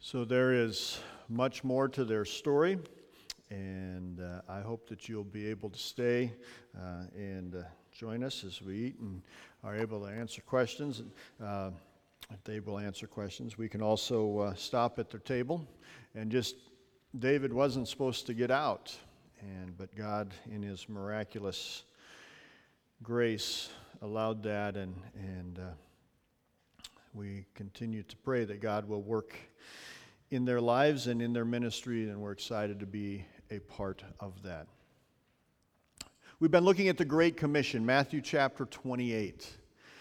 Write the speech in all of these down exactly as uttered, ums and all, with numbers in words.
So there is much more to their story, and uh, I hope that you'll be able to stay uh, and uh, join us as we eat and are able to answer questions. Uh, if they will answer questions, we can also uh, stop at their table and just, David wasn't supposed to get out, and but God in his miraculous grace allowed that, and, and uh, we continue to pray that God will work in their lives and in their ministry, and we're excited to be a part of that. We've been looking at the Great Commission, Matthew chapter twenty-eight.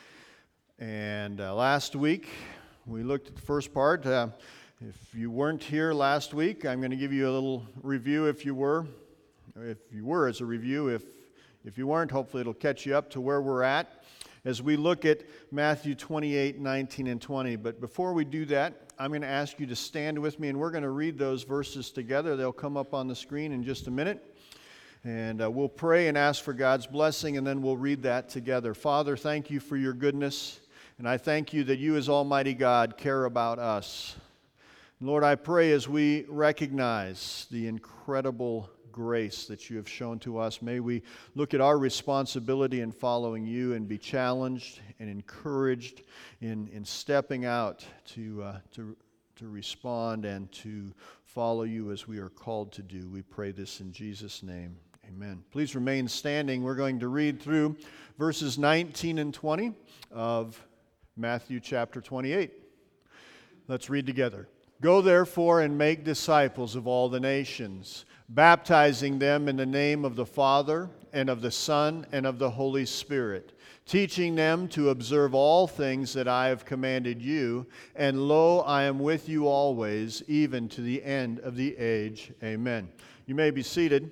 And uh, last week, we looked at the first part. Uh, if you weren't here last week, I'm going to give you a little review if you were. If you were, as a review. If, if you weren't, hopefully it'll catch you up to where we're at as we look at Matthew twenty-eight, nineteen, and twenty. But before we do that, I'm going to ask you to stand with me, and we're going to read those verses together. They'll come up on the screen in just a minute. And uh, we'll pray and ask for God's blessing, and then we'll read that together. Father, thank you for your goodness, and I thank you that you as Almighty God care about us. And Lord, I pray as we recognize the incredible grace that you have shown to us, may we look at our responsibility in following you and be challenged and encouraged in, in stepping out to, uh, to, to respond and to follow you as we are called to do. We pray this in Jesus' name. Amen. Please remain standing. We're going to read through verses nineteen and twenty of Matthew chapter twenty-eight. Let's read together. Go therefore and make disciples of all the nations, baptizing them in the name of the Father and of the Son and of the Holy Spirit, teaching them to observe all things that I have commanded you. And lo, I am with you always, even to the end of the age. Amen. You may be seated.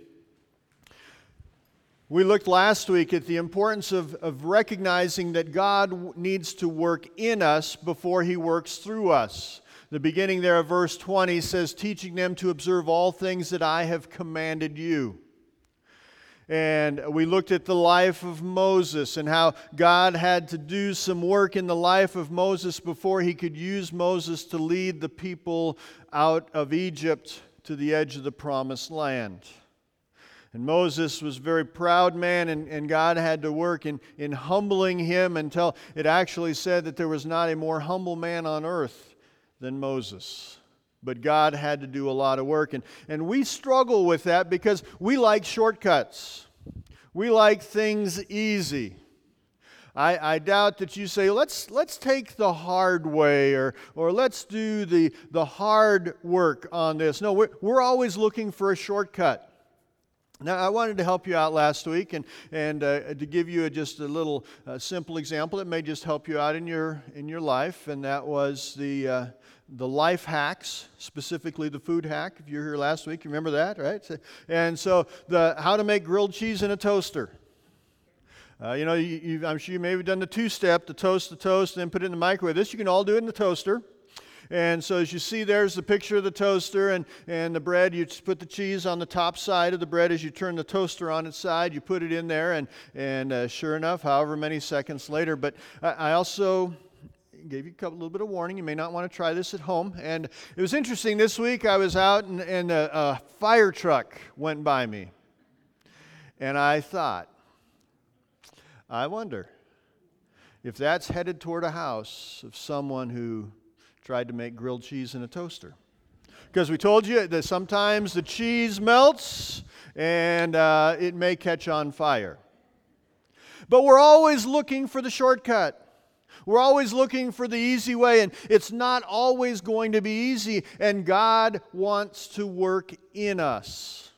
We looked last week at the importance of, of recognizing that God needs to work in us before He works through us. The beginning there of verse twenty says, teaching them to observe all things that I have commanded you. And we looked at the life of Moses and how God had to do some work in the life of Moses before He could use Moses to lead the people out of Egypt to the edge of the promised land. And Moses was a very proud man, and, and God had to work in, in humbling him until it actually said that there was not a more humble man on earth than Moses. But God had to do a lot of work. And, and we struggle with that because we like shortcuts. We like things easy. I, I doubt that you say, let's let's take the hard way, or or let's do the, the hard work on this. No, we're, we're always looking for a shortcut. Now, I wanted to help you out last week and, and uh, to give you a, just a little uh, simple example that may just help you out in your in your life, and that was the uh, the life hacks, specifically the food hack. If you were here last week, you remember that, right? So, and so the how to make grilled cheese in a toaster. Uh, you know, you, you, I'm sure you may have done the two-step, the toast the toast, and then put it in the microwave. This you can all do it in the toaster. And so as you see, there's the picture of the toaster and, and the bread. You just put the cheese on the top side of the bread. As you turn the toaster on its side, you put it in there, and, and uh, sure enough, however many seconds later. But I, I also gave you a couple, little bit of warning. You may not want to try this at home. And it was interesting. This week I was out, and, and a, a fire truck went by me. And I thought, I wonder if that's headed toward a house of someone who tried to make grilled cheese in a toaster. Because we told you that sometimes the cheese melts and uh, it may catch on fire. But we're always looking for the shortcut. We're always looking for the easy way, and it's not always going to be easy, and God wants to work in us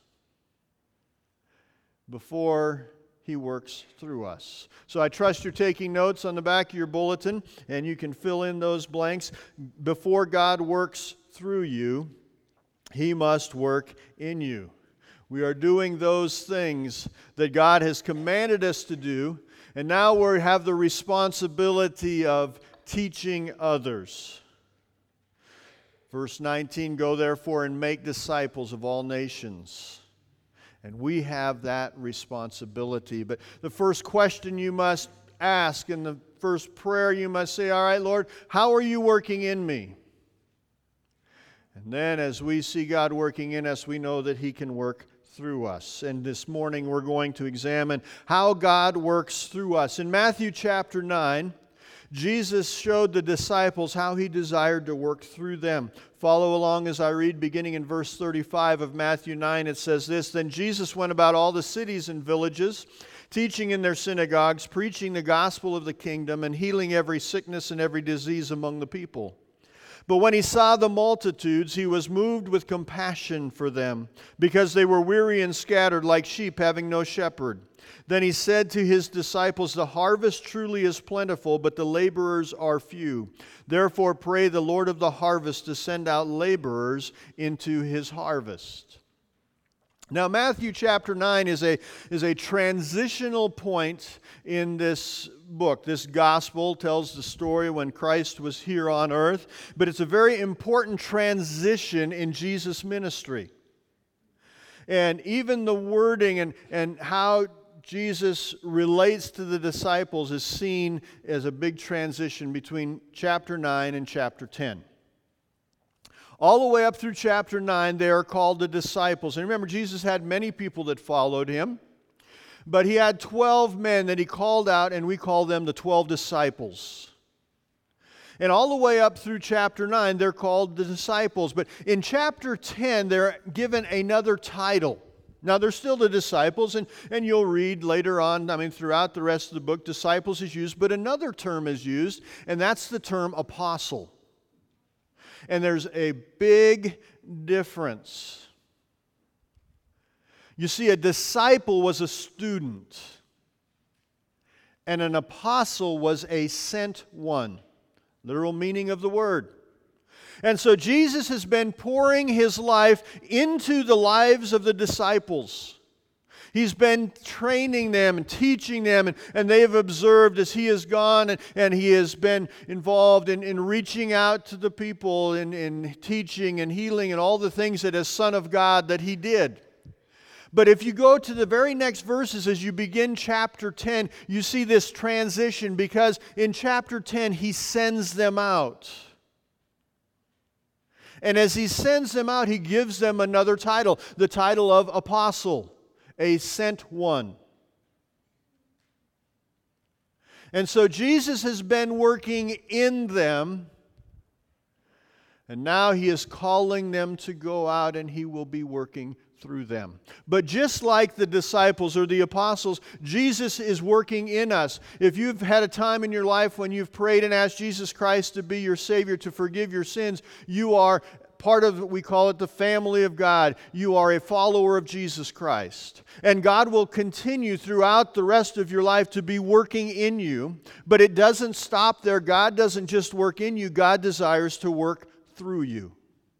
before He works through us. So I trust you're taking notes on the back of your bulletin, and you can fill in those blanks. Before God works through you, He must work in you. We are doing those things that God has commanded us to do, and now we have the responsibility of teaching others. Verse nineteen, go therefore and make disciples of all nations. And we have that responsibility. But the first question you must ask, and the first prayer you must say, all right, Lord, how are you working in me? And then as we see God working in us, we know that He can work through us. And this morning we're going to examine how God works through us. In Matthew chapter nine, Jesus showed the disciples how He desired to work through them. Follow along as I read, beginning in verse thirty-five of Matthew nine. It says this, "Then Jesus went about all the cities and villages, teaching in their synagogues, preaching the gospel of the kingdom, and healing every sickness and every disease among the people. But when He saw the multitudes, He was moved with compassion for them, because they were weary and scattered like sheep having no shepherd. Then He said to His disciples, 'The harvest truly is plentiful, but the laborers are few. Therefore pray the Lord of the harvest to send out laborers into His harvest.'" Now, Matthew chapter nine is a, is a transitional point in this book. This gospel tells the story when Christ was here on earth, but it's a very important transition in Jesus' ministry. And even the wording and, and how Jesus relates to the disciples is seen as a big transition between chapter nine and chapter ten. All the way up through chapter nine, they are called the disciples. And remember, Jesus had many people that followed Him, but He had twelve men that He called out, and we call them the twelve disciples. And all the way up through chapter nine, they're called the disciples. But in chapter ten, they're given another title. Now, they're still the disciples, and, and you'll read later on, I mean, throughout the rest of the book, disciples is used, but another term is used, and that's the term apostle. And there's a big difference. You see, a disciple was a student, and an apostle was a sent one. Literal meaning of the word. And so Jesus has been pouring His life into the lives of the disciples. He's been training them and teaching them, and, and they have observed as He has gone, and, and He has been involved in, in reaching out to the people, in, in teaching and healing and all the things that as Son of God that He did. But if you go to the very next verses as you begin chapter ten, you see this transition, because in chapter ten He sends them out. And as He sends them out, He gives them another title, the title of apostle. A sent one. And so Jesus has been working in them, and now He is calling them to go out, and He will be working through them. But just like the disciples or the apostles, Jesus is working in us. If you've had a time in your life when you've prayed and asked Jesus Christ to be your Savior, to forgive your sins, you are part of, we call it the family of God. You are a follower of Jesus Christ. And God will continue throughout the rest of your life to be working in you. But it doesn't stop there. God doesn't just work in you. God desires to work through you.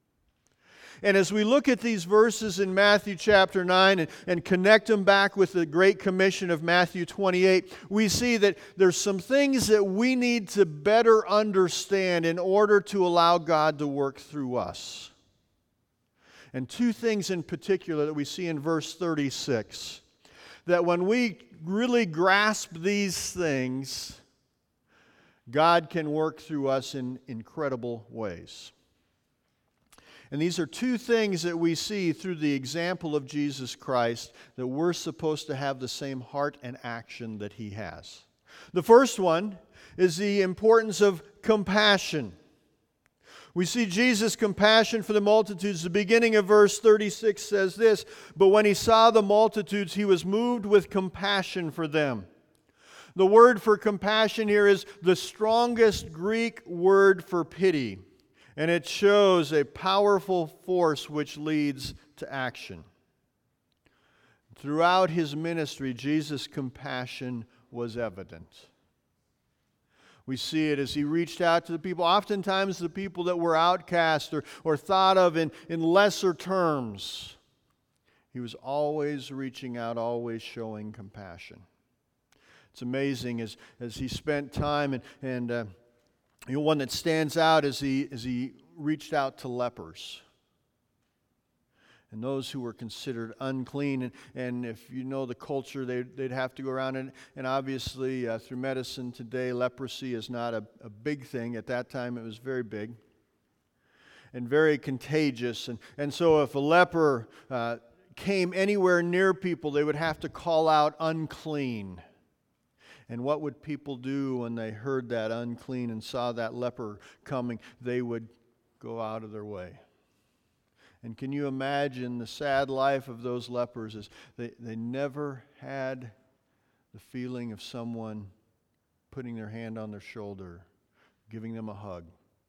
And as we look at these verses in Matthew chapter nine and, and connect them back with the Great Commission of Matthew twenty-eight, we see that there's some things that we need to better understand in order to allow God to work through us. And two things in particular that we see in verse thirty-six, that when we really grasp these things, God can work through us in incredible ways. And these are two things that we see through the example of Jesus Christ, that we're supposed to have the same heart and action that He has. The first one is the importance of compassion. We see Jesus' compassion for the multitudes. The beginning of verse thirty-six says this, "But when He saw the multitudes, He was moved with compassion for them." The word for compassion here is the strongest Greek word for pity. And it shows a powerful force which leads to action. Throughout His ministry, Jesus' compassion was evident. We see it as He reached out to the people, oftentimes the people that were outcast or, or thought of in, in lesser terms. He was always reaching out, always showing compassion. It's amazing as, as He spent time and... and uh, You know, one that stands out is he, is he reached out to lepers and those who were considered unclean. And, and if you know the culture, they'd, they'd have to go around. And, and obviously, uh, through medicine today, leprosy is not a, a big thing. At that time, it was very big. and very contagious. And, and so if a leper uh, came anywhere near people, they would have to call out unclean. And what would people do when they heard that unclean and saw that leper coming? They would go out of their way. And can you imagine the sad life of those lepers? Is they, they never had the feeling of someone putting their hand on their shoulder, giving them a hug,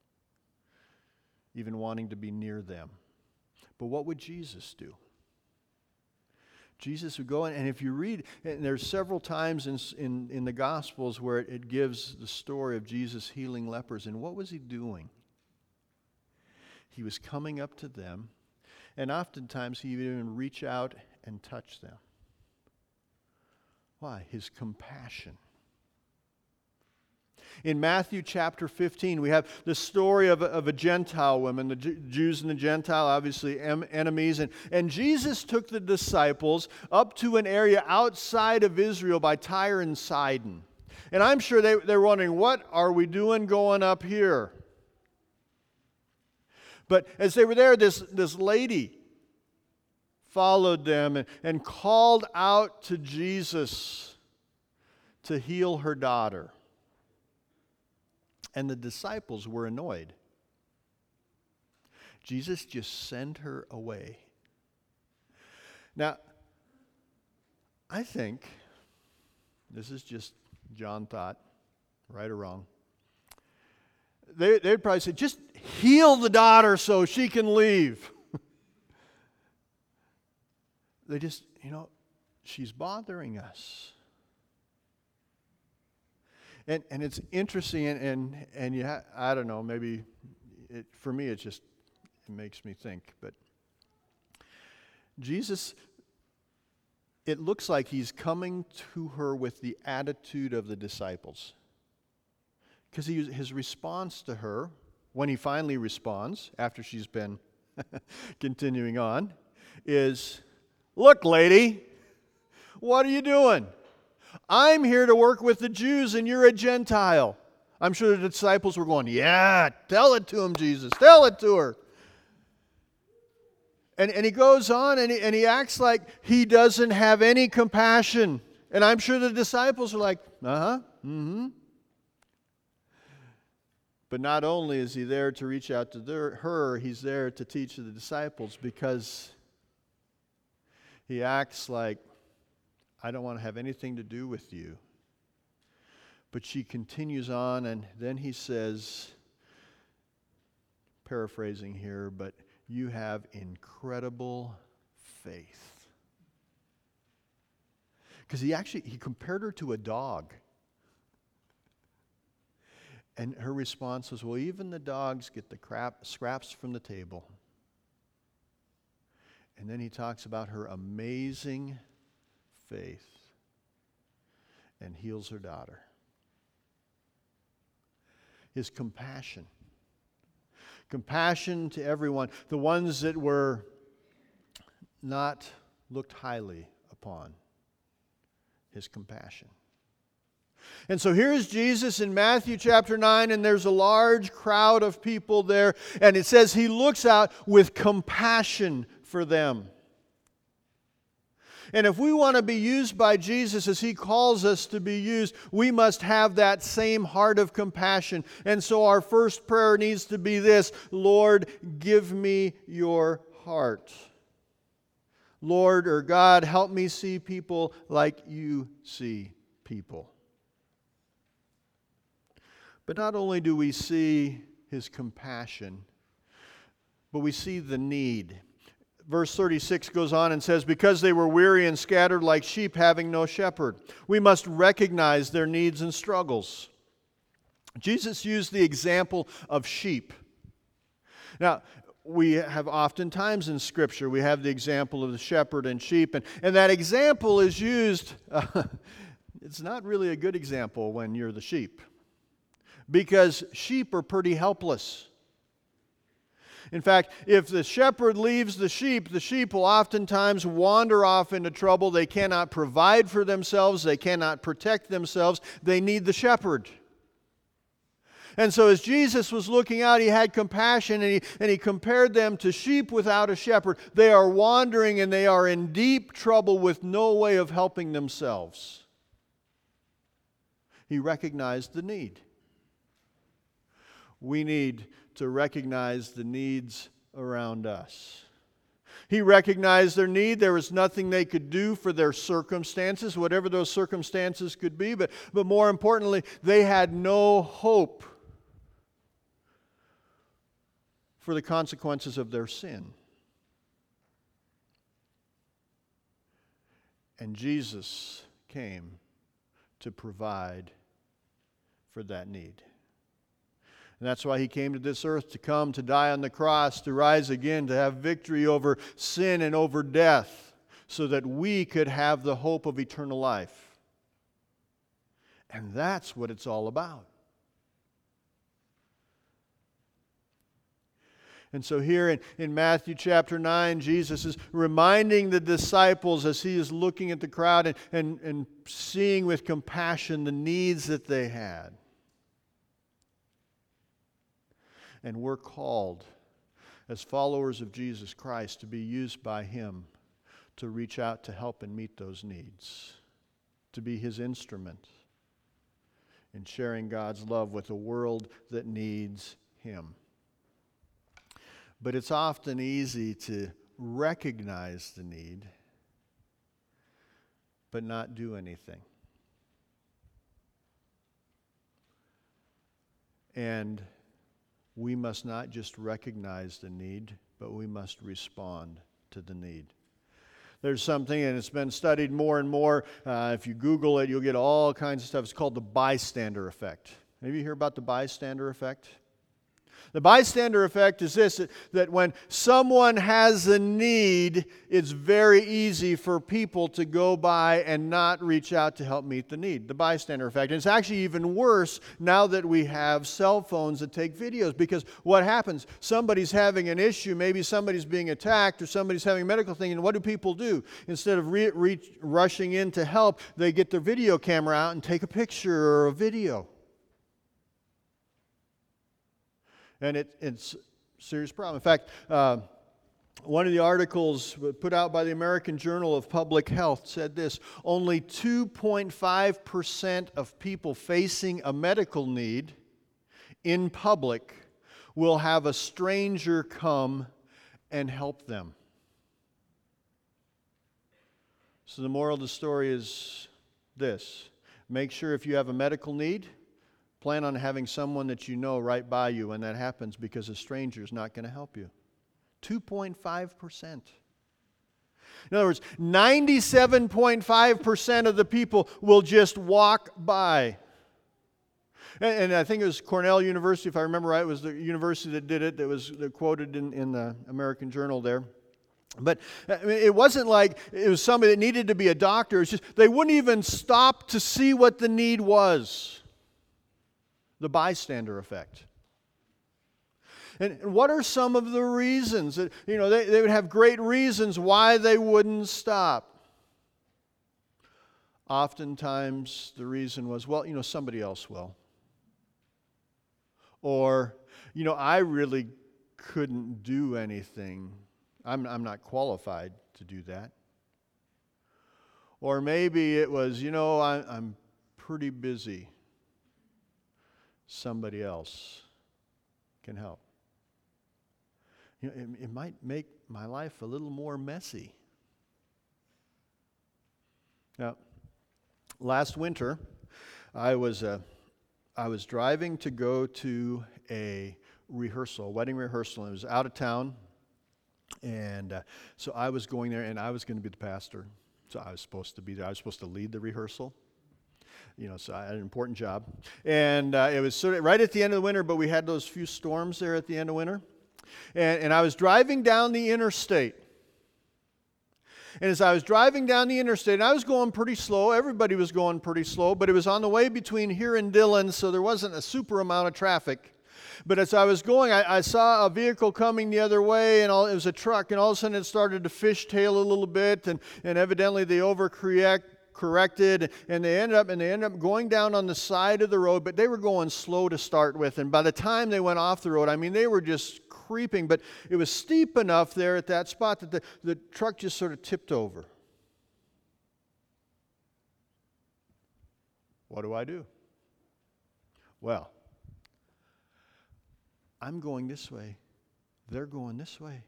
even wanting to be near them. But what would Jesus do? Jesus would go in, and if you read, and there's several times in, in, in the Gospels where it, it gives the story of Jesus healing lepers. And what was he doing? He was coming up to them, and oftentimes he would even reach out and touch them. Why? His compassion. In Matthew chapter fifteen, we have the story of a, of a Gentile woman, the Jew, Jews and the Gentile, obviously em, enemies. And, and Jesus took the disciples up to an area outside of Israel by Tyre and Sidon. And I'm sure they, they're wondering, what are we doing going up here? But as they were there, this, this lady followed them and, and called out to Jesus to heal her daughter. And the disciples were annoyed. Jesus just sent her away. Now, I think, this is just John thought, right or wrong, they, they'd probably say, just heal the daughter so she can leave. They just, you know, she's bothering us. And and it's interesting, and and, and you ha- I don't know, maybe it, for me it just it makes me think. But Jesus, it looks like he's coming to her with the attitude of the disciples. Because he, his response to her, when he finally responds, after she's been continuing on, is, "Look, lady, what are you doing? I'm here to work with the Jews and you're a Gentile." I'm sure the disciples were going, "Yeah, tell it to him, Jesus. Tell it to her." And, and he goes on and he, and he acts like he doesn't have any compassion. And I'm sure the disciples are like, uh-huh, mm-hmm. But not only is he there to reach out to their, her, he's there to teach the disciples, because he acts like, "I don't want to have anything to do with you." But she continues on, and then he says, paraphrasing here, "But you have incredible faith." Because he actually, he compared her to a dog. And her response was, "Well, even the dogs get the crap, scraps from the table." And then he talks about her amazing faith and heals her daughter. His compassion. Compassion to everyone, the ones that were not looked highly upon. His compassion. And so here's Jesus in Matthew chapter nine, and there's a large crowd of people there, and it says he looks out with compassion for them. And if we want to be used by Jesus as he calls us to be used, we must have that same heart of compassion. And so our first prayer needs to be this: Lord, give me your heart. Lord, or God, help me see people like you see people. But not only do we see his compassion, but we see the need. Verse thirty-six goes on and says, "Because they were weary and scattered like sheep having no shepherd." We must recognize their needs and struggles. Jesus used the example of sheep. Now, we have oftentimes in Scripture, we have the example of the shepherd and sheep, and, and that example is used, uh, it's not really a good example when you're the sheep, because sheep are pretty helpless. In fact, if the shepherd leaves the sheep, the sheep will oftentimes wander off into trouble. They cannot provide for themselves. They cannot protect themselves. They need the shepherd. And so as Jesus was looking out, he had compassion, and he, and he compared them to sheep without a shepherd. They are wandering, and they are in deep trouble with no way of helping themselves. He recognized the need. We need to recognize the needs around us. He recognized their need. There was nothing they could do for their circumstances, whatever those circumstances could be. But, but more importantly, they had no hope for the consequences of their sin. And Jesus came to provide for that need. And that's why he came to this earth, to come, to die on the cross, to rise again, to have victory over sin and over death, so that we could have the hope of eternal life. And that's what it's all about. And so here in, in Matthew chapter nine, Jesus is reminding the disciples as he is looking at the crowd and, and, and seeing with compassion the needs that they had. And we're called as followers of Jesus Christ to be used by him to reach out to help and meet those needs, to be his instrument in sharing God's love with a world that needs him. But it's often easy to recognize the need, but not do anything. And we must not just recognize the need, but we must respond to the need. There's something, and it's been studied more and more. Uh, if you Google it, you'll get all kinds of stuff. It's called the bystander effect. Maybe you hear about the bystander effect? The bystander effect is this, that when someone has a need, it's very easy for people to go by and not reach out to help meet the need. The bystander effect. And it's actually even worse now that we have cell phones that take videos, because what happens? Somebody's having an issue, maybe somebody's being attacked or somebody's having a medical thing, and what do people do? Instead of re- re- rushing in to help, they get their video camera out and take a picture or a video. And it, it's a serious problem. In fact, uh, one of the articles put out by the American Journal of Public Health said this: only two point five percent of people facing a medical need in public will have a stranger come and help them. So the moral of the story is this: make sure if you have a medical need, plan on having someone that you know right by you when that happens, because a stranger is not going to help you. two point five percent. In other words, ninety-seven point five percent of the people will just walk by. And, and I think it was Cornell University, if I remember right, it was the university that did it, that was quoted in, in the American Journal there. But I mean, it wasn't like it was somebody that needed to be a doctor. It's just they wouldn't even stop to see what the need was. The bystander effect. And, and what are some of the reasons? That, you know, they, they would have great reasons why they wouldn't stop. Oftentimes the reason was, well, you know, somebody else will. Or, you know, I really couldn't do anything. I'm, I'm not qualified to do that. Or maybe it was, you know, I, I'm pretty busy. Somebody else can help. You know, it, it might make my life a little more messy. Now, last winter, I was uh, I was driving to go to a rehearsal, a wedding rehearsal. And it was out of town, and uh, so I was going there, and I was going to be the pastor. So I was supposed to be there. I was supposed to lead the rehearsal. You know, so I had an important job. And uh, it was sort of right at the end of the winter, but we had those few storms there at the end of winter. And, and I was driving down the interstate. And as I was driving down the interstate, and I was going pretty slow. Everybody was going pretty slow, but it was on the way between here and Dillon, so there wasn't a super amount of traffic. But as I was going, I, I saw a vehicle coming the other way, and all, it was a truck, and all of a sudden it started to fishtail a little bit, and, and evidently they overcorrect. corrected, and they ended up and they ended up going down on the side of the road, but they were going slow to start with, and by the time they went off the road, I mean, they were just creeping, but it was steep enough there at that spot that the, the truck just sort of tipped over. What do I do? Well, I'm going this way. They're going this way.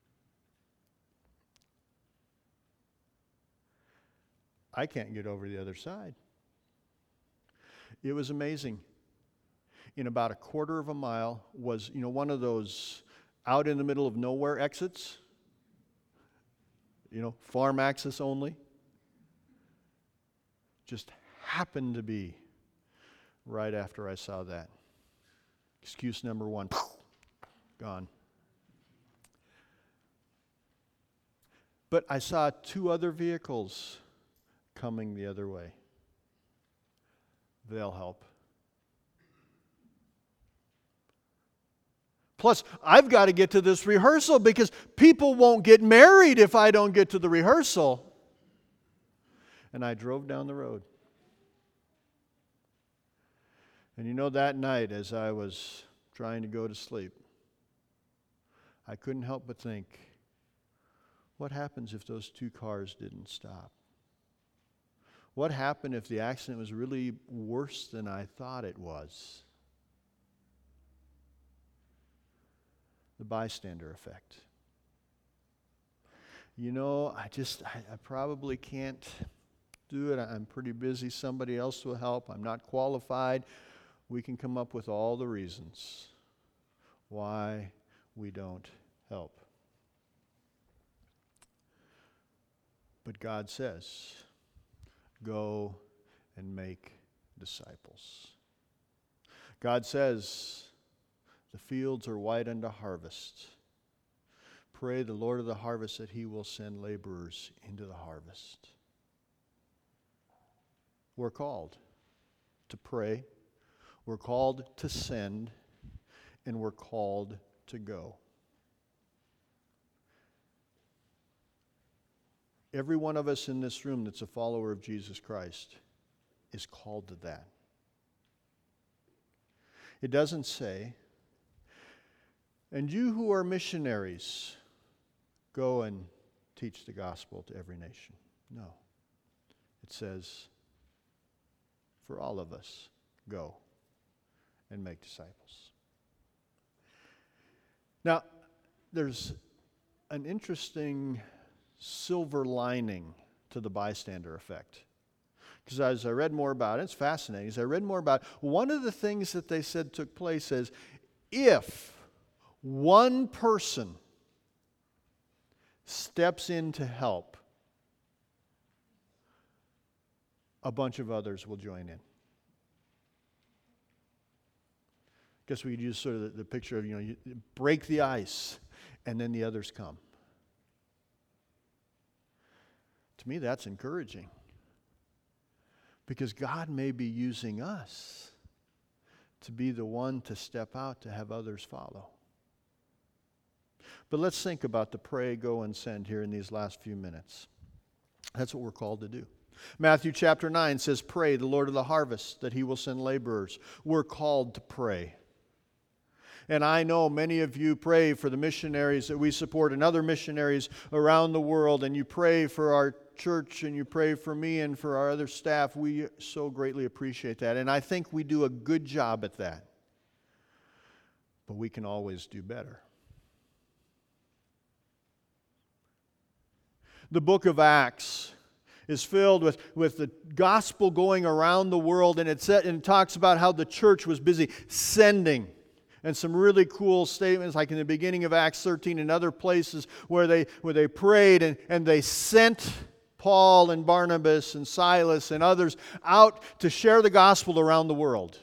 I can't get over the other side. It was amazing. In about a quarter of a mile was, you know, one of those out in the middle of nowhere exits. You know, farm access only. Just happened to be right after I saw that. Excuse number one. Gone. But I saw two other vehicles coming the other way. They'll help. Plus, I've got to get to this rehearsal because people won't get married if I don't get to the rehearsal. And I drove down the road. And you know, that night as I was trying to go to sleep, I couldn't help but think, what happens if those two cars didn't stop? What happened if the accident was really worse than I thought it was? The bystander effect. You know, I just, I, I probably can't do it. I'm pretty busy. Somebody else will help. I'm not qualified. We can come up with all the reasons why we don't help. But God says, go and make disciples. God says, the fields are white unto harvest. Pray the Lord of the harvest that He will send laborers into the harvest. We're called to pray. We're called to send. And we're called to go. Every one of us in this room that's a follower of Jesus Christ is called to that. It doesn't say, and you who are missionaries, go and teach the gospel to every nation. No. It says, for all of us, go and make disciples. Now, there's an interesting silver lining to the bystander effect. Because as I read more about it, it's fascinating. As I read more about it, one of the things that they said took place is if one person steps in to help, a bunch of others will join in. Guess we could use sort of the, the picture of, you know, you break the ice and then the others come. To me, that's encouraging. Because God may be using us to be the one to step out to have others follow. But let's think about the pray, go, and send here in these last few minutes. That's what we're called to do. Matthew chapter nine says, pray the Lord of the harvest that He will send laborers. We're called to pray. And I know many of you pray for the missionaries that we support and other missionaries around the world, and you pray for our church, and you pray for me and for our other staff. We so greatly appreciate that. And I think we do a good job at that. But we can always do better. The book of Acts is filled with, with the gospel going around the world, and it, set, and it talks about how the church was busy sending. And some really cool statements, like in the beginning of Acts thirteen and other places where they where they prayed and, and they sent Paul and Barnabas and Silas and others out to share the gospel around the world.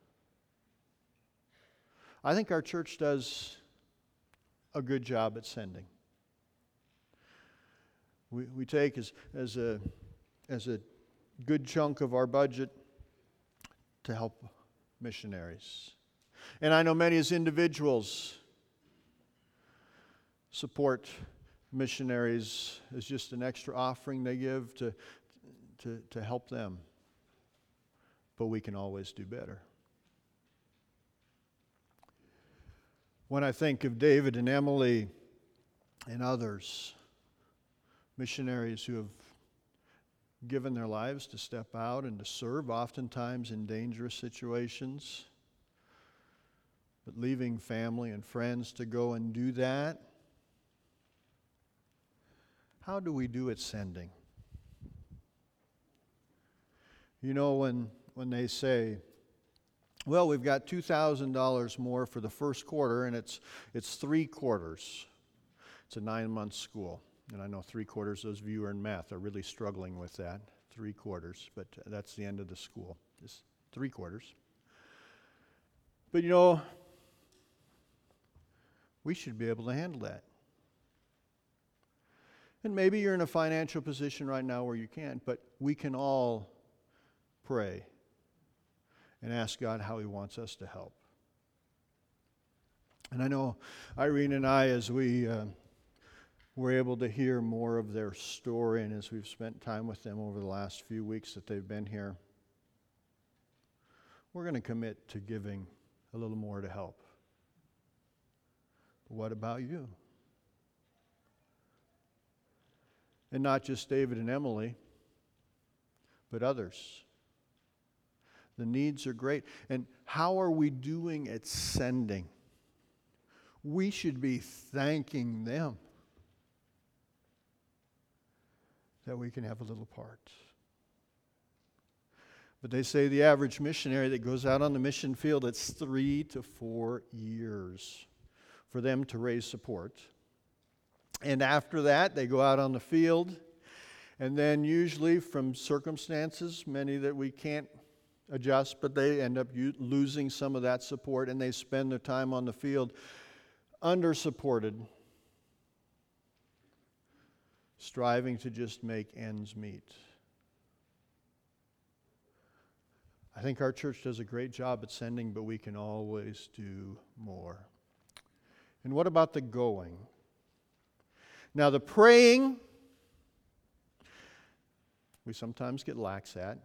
I think our church does a good job at sending. We we take as as a as a good chunk of our budget to help missionaries. And I know many as individuals support missionaries as just an extra offering they give to, to, to help them. But we can always do better. When I think of David and Emily and others, missionaries who have given their lives to step out and to serve, oftentimes in dangerous situations, but leaving family and friends to go and do that, how do we do at sending? You know, when, when they say, well, we've got two thousand dollars more for the first quarter, and it's it's three quarters. It's a nine-month school. And I know three quarters, those of you who are in math are really struggling with that. Three quarters, but that's the end of the school. Just three quarters. But you know, we should be able to handle that. And maybe you're in a financial position right now where you can't, but we can all pray and ask God how He wants us to help. And I know Irene and I, as we uh, were able to hear more of their story, and as we've spent time with them over the last few weeks that they've been here, we're going to commit to giving a little more to help. But what about you? And not just David and Emily, but others. The needs are great. And how are we doing at sending? We should be thanking them that we can have a little part. But they say the average missionary that goes out on the mission field, it's three to four years for them to raise support. And after that, they go out on the field, and then usually from circumstances, many that we can't adjust, but they end up u- losing some of that support, and they spend their time on the field under-supported, striving to just make ends meet. I think our church does a great job at sending, but we can always do more. And what about the going? Now, the praying, we sometimes get lax at.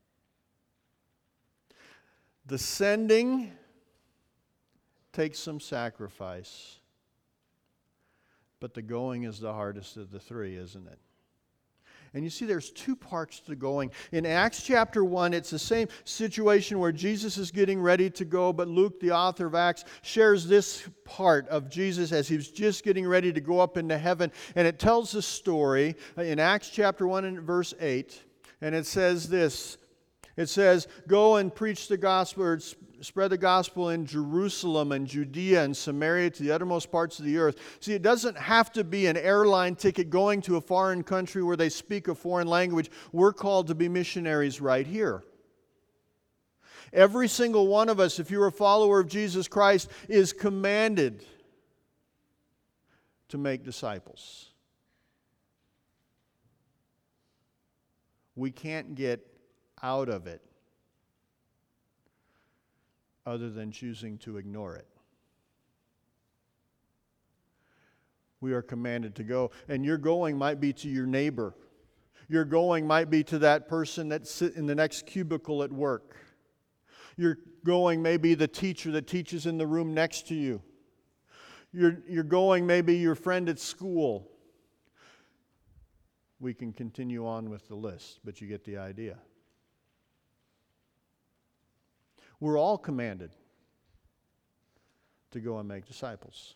The sending takes some sacrifice, but the going is the hardest of the three, isn't it? And you see, there's two parts to going. In Acts chapter one, it's the same situation where Jesus is getting ready to go, but Luke, the author of Acts, shares this part of Jesus as he was just getting ready to go up into heaven. And it tells the story in Acts chapter one and verse eight. And it says this. It says, go and preach the gospel, or spread the gospel in Jerusalem and Judea and Samaria to the uttermost parts of the earth. See, it doesn't have to be an airline ticket going to a foreign country where they speak a foreign language. We're called to be missionaries right here. Every single one of us, if you're a follower of Jesus Christ, is commanded to make disciples. We can't get out of it other than choosing to ignore it. We are commanded to go. And your going might be to your neighbor. Your going might be to that person that's sitting in the next cubicle at work. Your going may be the teacher that teaches in the room next to you. Your, your going may be your friend at school. We can continue on with the list, but you get the idea. We're all commanded to go and make disciples.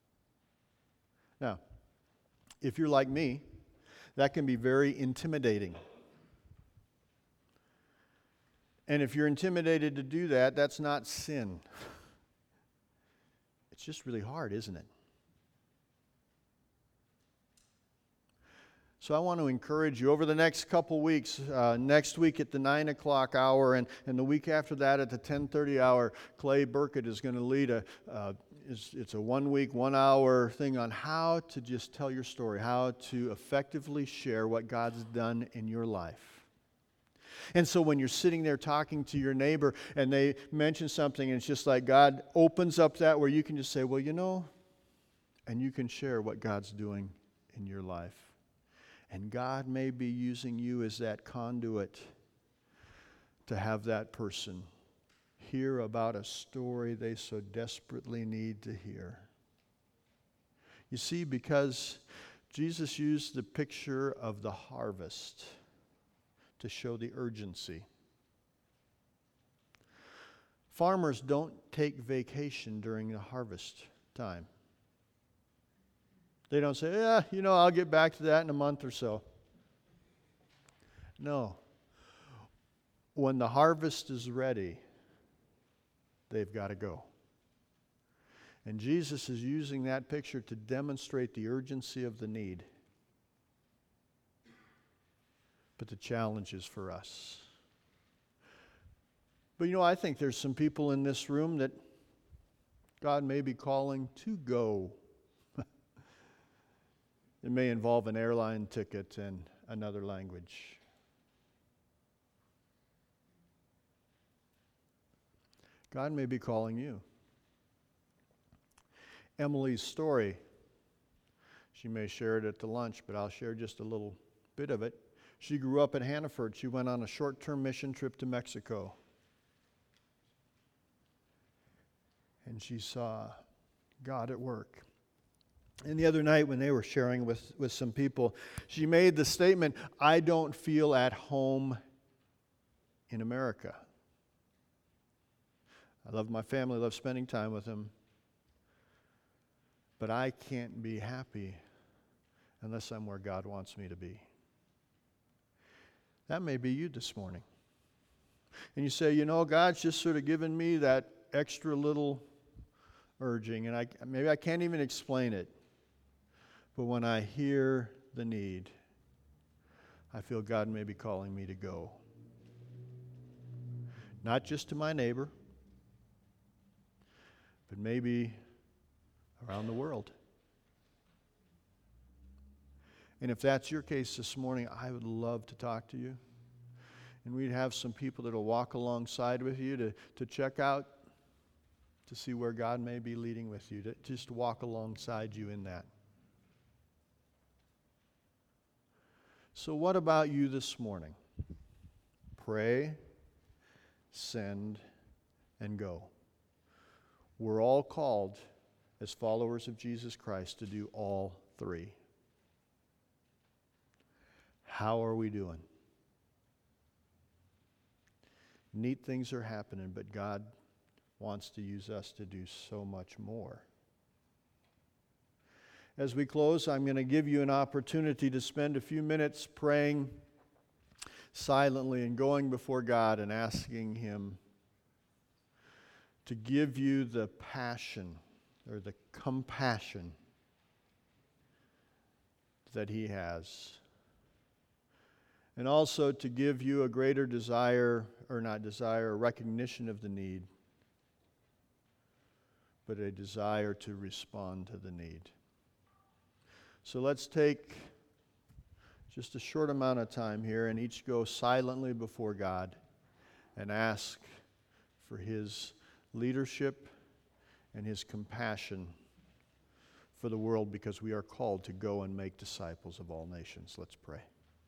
Now, if you're like me, that can be very intimidating. And if you're intimidated to do that, that's not sin. It's just really hard, isn't it? So I want to encourage you over the next couple weeks, uh, next week at the nine o'clock hour and, and the week after that at the ten thirty hour, Clay Burkett is going to lead a, uh, it's, it's a one-week, one-hour thing on how to just tell your story, how to effectively share what God's done in your life. And so when you're sitting there talking to your neighbor and they mention something, and it's just like God opens up that where you can just say, well, you know, and you can share what God's doing in your life. And God may be using you as that conduit to have that person hear about a story they so desperately need to hear. You see, because Jesus used the picture of the harvest to show the urgency. Farmers don't take vacation during the harvest time. They don't say, yeah, you know, I'll get back to that in a month or so. No. When the harvest is ready, they've got to go. And Jesus is using that picture to demonstrate the urgency of the need. But the challenge is for us. But you know, I think there's some people in this room that God may be calling to go. It may involve an airline ticket and another language. God may be calling you. Emily's story, she may share it at the lunch, but I'll share just a little bit of it. She grew up in Hannaford. She went on a short-term mission trip to Mexico. And she saw God at work. And the other night when they were sharing with, with some people, she made the statement, I don't feel at home in America. I love my family, love spending time with them. But I can't be happy unless I'm where God wants me to be. That may be you this morning. And you say, you know, God's just sort of given me that extra little urging, and I maybe I can't even explain it. But when I hear the need, I feel God may be calling me to go. Not just to my neighbor, but maybe around the world. And if that's your case this morning, I would love to talk to you. And we'd have some people that will walk alongside with you to, to check out, to see where God may be leading with you, to just walk alongside you in that. So what about you this morning? Pray, send, and go. We're all called as followers of Jesus Christ to do all three. How are we doing? Neat things are happening, but God wants to use us to do so much more. As we close, I'm going to give you an opportunity to spend a few minutes praying silently and going before God and asking Him to give you the passion or the compassion that He has. And also to give you a greater desire, or not desire, a recognition of the need, but a desire to respond to the need. So let's take just a short amount of time here and each go silently before God and ask for His leadership and His compassion for the world, because we are called to go and make disciples of all nations. Let's pray.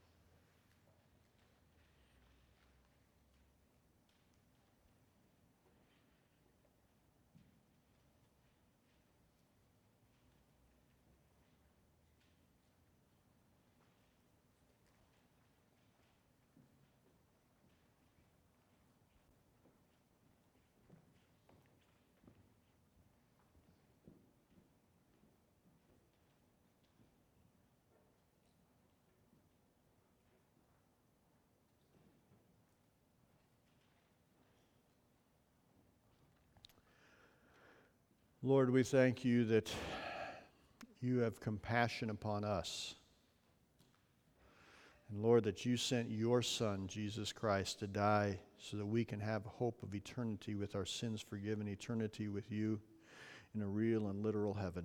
Lord, we thank you that you have compassion upon us. And Lord, that you sent your Son, Jesus Christ, to die so that we can have hope of eternity with our sins forgiven, eternity with you in a real and literal heaven.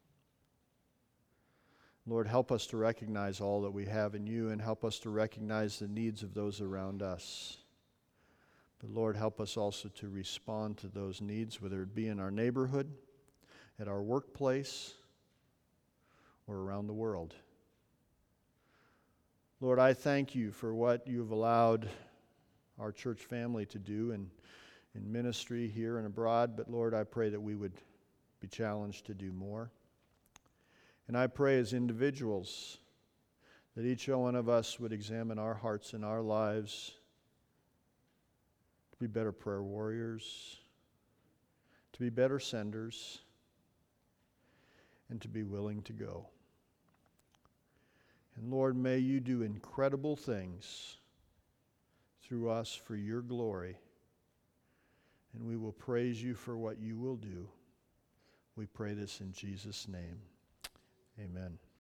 Lord, help us to recognize all that we have in you and help us to recognize the needs of those around us. But Lord, help us also to respond to those needs, whether it be in our neighborhood, at our workplace, or around the world. Lord, I thank you for what you have allowed our church family to do in, in ministry here and abroad. But Lord, I pray that we would be challenged to do more. And I pray as individuals that each one of us would examine our hearts and our lives to be better prayer warriors, to be better senders, and to be willing to go. And Lord, may you do incredible things through us for your glory. And we will praise you for what you will do. We pray this in Jesus' name. Amen.